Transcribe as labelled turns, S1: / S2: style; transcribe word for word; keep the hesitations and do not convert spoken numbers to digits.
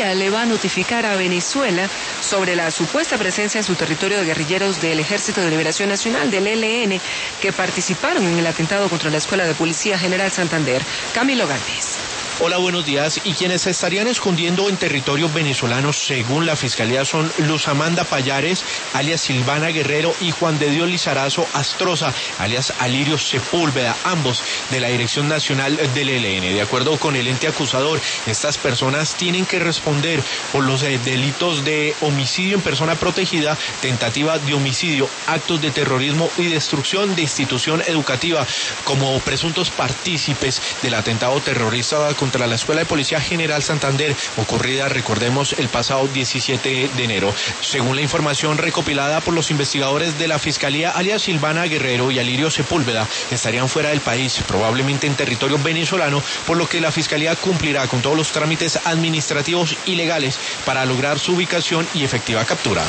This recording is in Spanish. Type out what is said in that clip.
S1: Fiscalía le va a notificar a Venezuela sobre la supuesta presencia en su territorio de guerrilleros del Ejército de Liberación Nacional, del E L N, que participaron en el atentado contra la Escuela de Policía General Santander. Camilo Galvez.
S2: Hola, buenos días. Y quienes se estarían escondiendo en territorio venezolano, según la Fiscalía, son Luz Amanda Payares, alias Silvana Guerrero, y Juan de Dios Lizarazo Astroza, alias Alirio Sepúlveda, ambos de la Dirección Nacional del E L N. De acuerdo con el ente acusador, estas personas tienen que responder por los eh, delitos de homicidio en persona protegida, tentativa de homicidio, actos de terrorismo y destrucción de institución educativa, como presuntos partícipes del atentado terrorista contra la Escuela de Policía General Santander, ocurrida, recordemos, el pasado diecisiete de enero. Según la información recopilada por los investigadores de la Fiscalía, alias Silvana Guerrero y Alirio Sepúlveda estarían fuera del país, probablemente en territorio venezolano, por lo que la Fiscalía cumplirá con todos los trámites administrativos y legales para lograr su ubicación y efectiva captura.